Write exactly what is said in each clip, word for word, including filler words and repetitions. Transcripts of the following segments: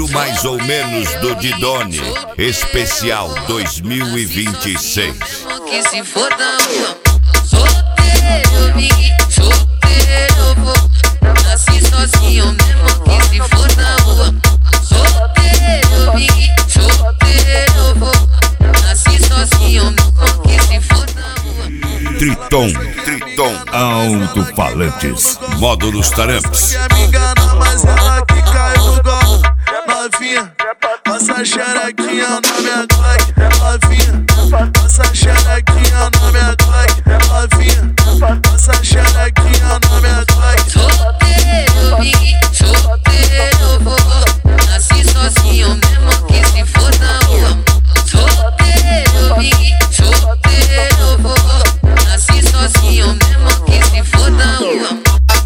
Muito Mais ou Menos do Didone, especial dois mil e vinte e seis. Que se for da rua, solteiro eu vim, solteiro eu vou. Nasci sozinho mesmo que se for da rua, solteiro eu vim, solteiro eu vou. Nasci sozinho mesmo que se for da rua. Triton, Triton, alto-falantes, módulos taramps. Me engana, mas ela que caiu no golpe. Novinha, passa xerequinha na minha Glock. Novinha, passa xerequinha na minha Glock. Novinha, passa xerequinha na minha Glock. Solteiro eu vim, solteiro eu vou. Nasci sozinho mesmo que se for da rua. Solteiro eu vim, solteiro eu vou. Nasci sozinho mesmo que se for da rua.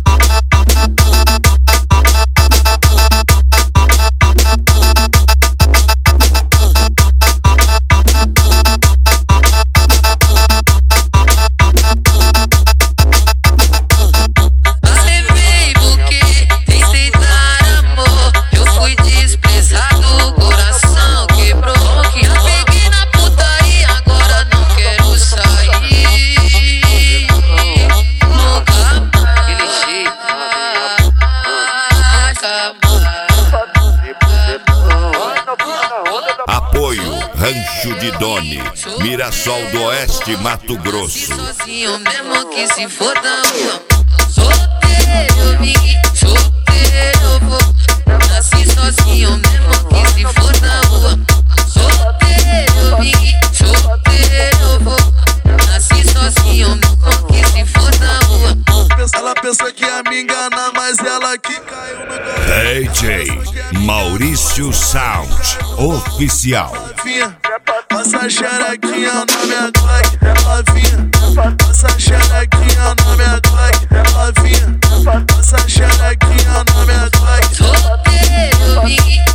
Apoio Rancho Didone, Mirassol do Oeste, Mato Grosso. Sozinho mesmo que se for da rua. Solteiro eu vim, solteiro eu vou. Nasci sozinho mesmo que se for da rua. Solteiro eu vim, solteiro eu vou. Nasci sozinho mesmo que se for da rua. Ela pensou que ia me enganar, mas ela que caiu no golpe. D J Maurício Sound Oficial. Novinha, passa xerequinha na minha Glock. Novinha, passa xerequinha na minha Glock. Novinha, passa xerequinha na minha Glock. Solteiro eu vim,